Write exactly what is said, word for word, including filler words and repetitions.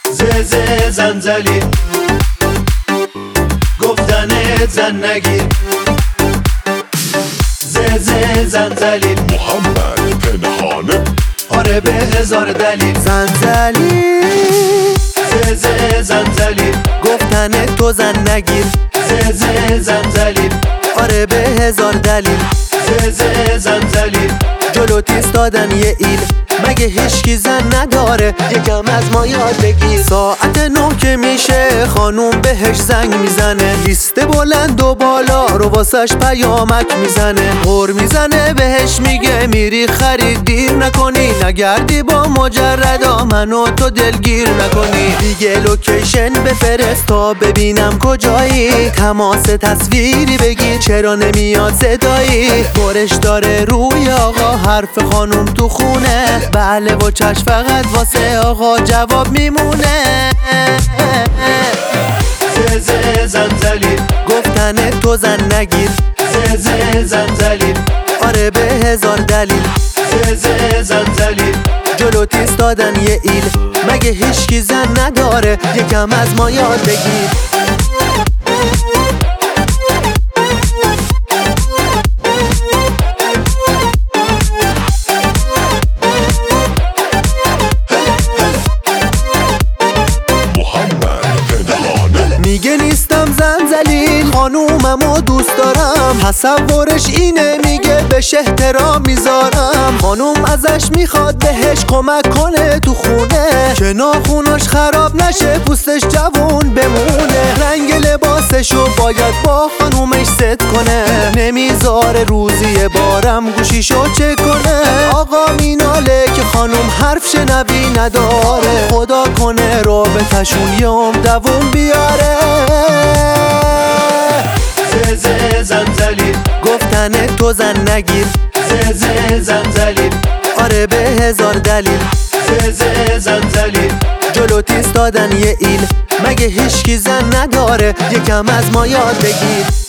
ز زنزلی گفتنت زن نگیر ز زنزلی محمد پنهانه آره به هزار دلیل زنزلی ز زنزلی گفتن تو زن نگیر ز زنزلی آره به هزار دلیل ز زنزلی جلوت ایستادن یه ایل مگه هیچکی زن نداره یکم از ما یاد بگیر ساعت نه که میشه خانوم بهش زنگ میزنه لیست بلند و بالا رو واسش پیامک میزنه غر میزنه بهش میگه میری خرید دیر نکنی نگردی با مجردا منو تو دلگیر نکنی دیگه لوکیشن بفرست تا ببینم کجایی تماس تصویری بگیر چرا نمیاد صدایی برش داره روی آقا حرف خانوم تو خونه بله و چشم فقط واسه آقا جواب میمونه ز زنزلی گفتن تو زن نگیر ز زنزلی آره به هزار دلیل ز زنزلی جلوت ایستادن یه ایل مگه هیچکی زن نداره یکم از ما یاد بگیر میگه نیستم زنزلیل خانوممو دوست دارم تصورش اینه میگه بهش احترام میذارم خانوم ازش میخواد بهش کمک کنه تو خونه که ناخوناش خراب نشه پوستش جوون بمونه رنگ لباسشو باید با خانومش ست کنه نمیذاره روزی بارم گوشیشو چک کنه آقا میناله که خانوم حرف شنوی نداره خدا کنه رابطشون یه عمر دووم بیاره ز زنزلی گفتن تو زن نگیر ز زنزلی آره به هزار دلیل ز زنزلی جلوت ایستادن یه ایل مگه هیچکی زن نداره یکم از ما یاد بگیر